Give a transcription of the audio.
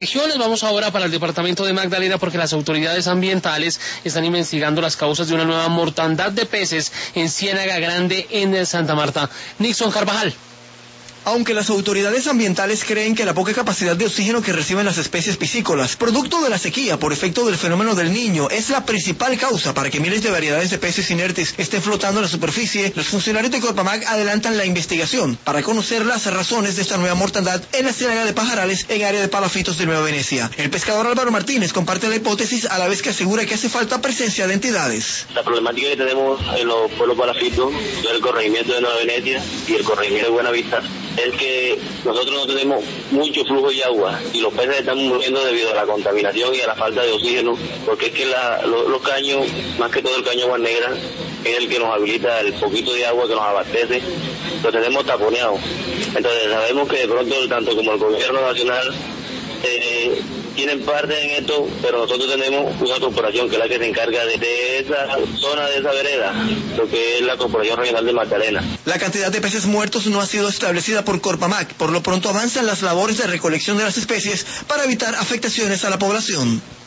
Regiones. Vamos ahora para el departamento de Magdalena porque las autoridades ambientales están investigando las causas de una nueva mortandad de peces en Ciénaga Grande en Santa Marta. Nixon Carvajal. Aunque las autoridades ambientales creen que la poca capacidad de oxígeno que reciben las especies piscícolas, producto de la sequía por efecto del fenómeno del Niño, es la principal causa para que miles de variedades de peces inertes estén flotando en la superficie, los funcionarios de Corpamag adelantan la investigación para conocer las razones de esta nueva mortandad en la Ciénaga de Pajarales, en área de Palafitos de Nueva Venecia. El pescador Álvaro Martínez comparte la hipótesis a la vez que asegura que hace falta presencia de entidades. La problemática que tenemos en los pueblos palafitos, el corregimiento de Nueva Venecia y el corregimiento de Buenavista, es que nosotros no tenemos mucho flujo de agua y los peces están muriendo debido a la contaminación y a la falta de oxígeno, porque es que los caños, más que todo el caño Agua Negra, es el que nos habilita el poquito de agua que nos abastece, lo tenemos taponeado. Entonces sabemos que de pronto tanto como el gobierno nacional tienen parte en esto, pero nosotros tenemos una corporación que es la que se encarga de esa zona, de esa vereda, lo que es la Corporación Regional de Magdalena. La cantidad de peces muertos no ha sido establecida por Corpamag. Por lo pronto avanzan las labores de recolección de las especies para evitar afectaciones a la población.